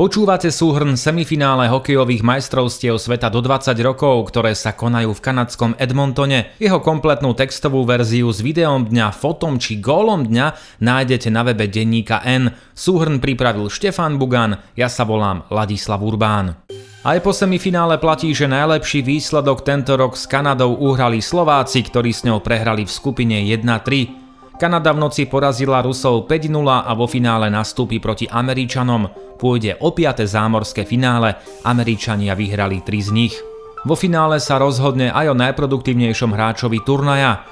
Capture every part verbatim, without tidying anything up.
Počúvate súhrn semifinále hokejových majstrovstiev sveta do dvadsať rokov, ktoré sa konajú v kanadskom Edmontone. Jeho kompletnú textovú verziu s videom dňa, fotom či gólom dňa nájdete na webe denníka N. Súhrn pripravil Štefan Bugan, ja sa volám Ladislav Urbán. Aj po semifinále platí, že najlepší výsledok tento rok s Kanadou uhrali Slováci, ktorí s ňou prehrali v skupine jedna tri. Kanada v noci porazila Rusov päť nula a vo finále nastúpi proti Američanom. Pôjde o piate zámorské finále, Američania vyhrali tri z nich. Vo finále sa rozhodne aj o najproduktívnejšom hráčovi turnaja.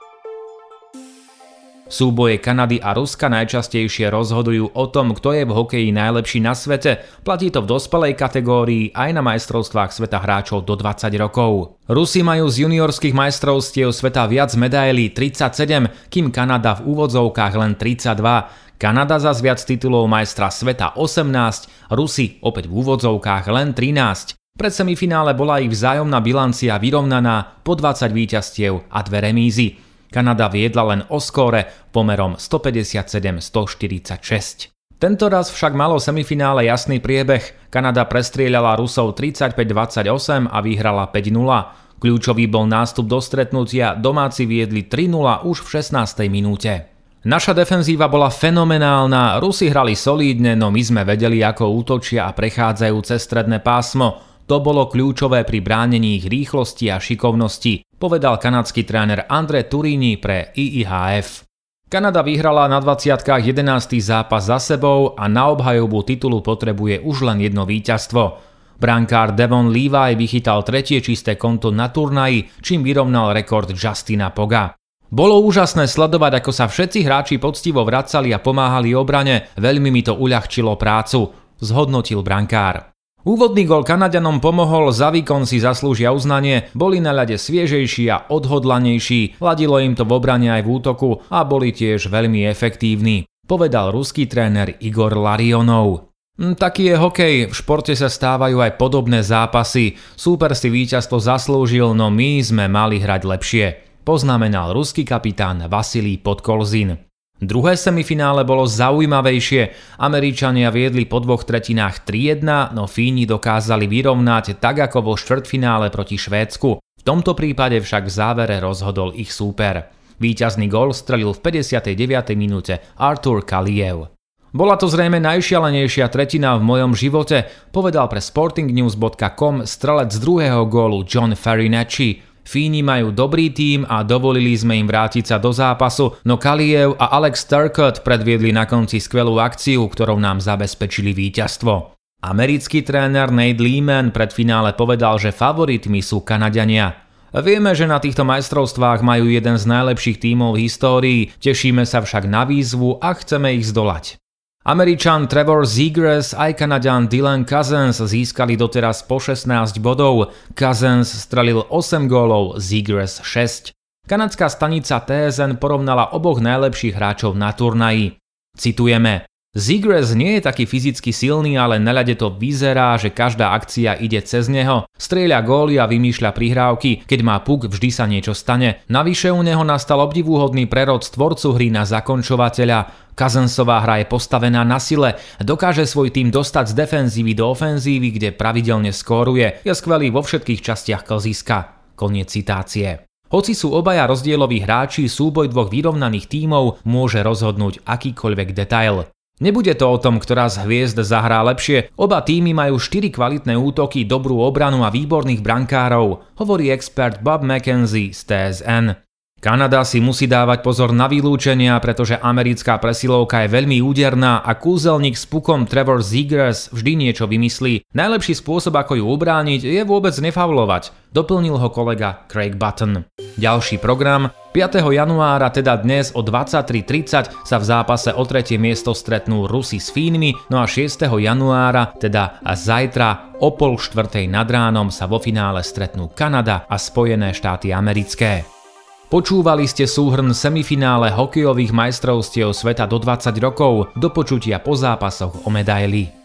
Súboje Kanady a Ruska najčastejšie rozhodujú o tom, kto je v hokeji najlepší na svete. Platí to v dospelej kategórii aj na majstrovstvách sveta hráčov do dvadsať rokov. Rusi majú z juniorských majstrovstiev sveta viac medailí tridsaťsedem, kým Kanada v úvodzovkách len tridsaťdva. Kanada zas viac titulov majstra sveta osemnásť, Rusi opäť v úvodzovkách len trinásť. Pred semifinále bola ich vzájomná bilancia vyrovnaná po dvadsať víťazstiev a dve remízy. Kanada viedla len o skóre pomerom stopäťdesiatsedem stoštyridsaťšesť. Tento raz však malo semifinále jasný priebeh. Kanada prestrieľala Rusov tridsaťpäť dvadsaťosem a vyhrala päť nula. Kľúčový bol nástup do stretnutia, domáci viedli tri nula už v šestnástej minúte. Naša defenzíva bola fenomenálna, Rusi hrali solídne, no my sme vedeli, ako útočia a prechádzajú cez stredné pásmo. To bolo kľúčové pri bránení ich rýchlosti a šikovnosti, povedal kanadský tréner Andre Turini pre I I H F. Kanada vyhrala na dvadsiatkách jedenásty zápas za sebou a na obhajobu titulu potrebuje už len jedno víťazstvo. Brankár Devon Levi vychytal tretie čisté konto na turnaji, čím vyrovnal rekord Justina Poga. Bolo úžasné sledovať, ako sa všetci hráči poctivo vracali a pomáhali obrane, veľmi mi to uľahčilo prácu, zhodnotil brankár. Úvodný gól Kanaďanom pomohol, za výkon si zaslúžia uznanie, boli na ľade sviežejší a odhodlanejší, ladilo im to v obrane aj v útoku a boli tiež veľmi efektívni, povedal ruský tréner Igor Larionov. Taký je hokej, v športe sa stávajú aj podobné zápasy, súper si víťazstvo zaslúžil, no my sme mali hrať lepšie, poznamenal ruský kapitán Vasilij Podkolzin. Druhé semifinále bolo zaujímavejšie. Američania viedli po dvoch tretinách tri jedna, no Fíni dokázali vyrovnať tak ako vo štvrťfinále proti Švédsku. V tomto prípade však v závere rozhodol ich súper. Víťazný gól strelil v päťdesiatej deviatej minúte Artur Kaliev. Bola to zrejme najšialenejšia tretina v mojom živote, povedal pre sportingnews bodka com strelec z druhého gólu John Farinacci. Fíni majú dobrý tím a dovolili sme im vrátiť sa do zápasu, no Kaliev a Alex Turcotte predviedli na konci skvelú akciu, ktorou nám zabezpečili víťazstvo. Americký tréner Nate Leaman pred finále povedal, že favoritmi sú Kanaďania. Vieme, že na týchto majstrovstvách majú jeden z najlepších tímov v histórii, tešíme sa však na výzvu a chceme ich zdolať. Američan Trevor Zegras aj Kanaďan Dylan Cozens získali doteraz po šestnásť bodov, Cozens strelil osem gólov, Zegras šesť. Kanadská stanica T S N porovnala oboch najlepších hráčov na turnaji. Citujeme: Zegras nie je taký fyzicky silný, ale na ľade to vyzerá, že každá akcia ide cez neho. Strieľa góly a vymýšľa prihrávky, keď má puk, vždy sa niečo stane. Navyše u neho nastal obdivuhodný prerod z tvorcu hry na zakončovateľa. Cozensová hra je postavená na sile, dokáže svoj tým dostať z defenzívy do ofenzívy, kde pravidelne skóruje. Je skvelý vo všetkých častiach klziska. Koniec citácie. Hoci sú obaja rozdieloví hráči, súboj dvoch vyrovnaných tímov môže rozhodnúť akýkoľvek detail. Nebude to o tom, ktorá z hviezd zahrá lepšie, oba tímy majú štyri kvalitné útoky, dobrú obranu a výborných brankárov, hovorí expert Bob McKenzie z T S N. Kanada si musí dávať pozor na vylúčenia, pretože americká presilovka je veľmi úderná a kúzelník s pukom Trevor Zegras vždy niečo vymyslí. Najlepší spôsob, ako ju ubrániť, je vôbec nefaulovať, doplnil ho kolega Craig Button. Ďalší program. piateho januára, teda dnes o dvadsaťtri tridsať sa v zápase o tretie miesto stretnú Rusi s Fínmi, no a šiesteho januára, teda zajtra o pol štvrtej nad ránom sa vo finále stretnú Kanada a Spojené štáty americké. Počúvali ste súhrn semifinále hokejových majstrovstiev sveta do dvadsať rokov, do počutia po zápasoch o medaily.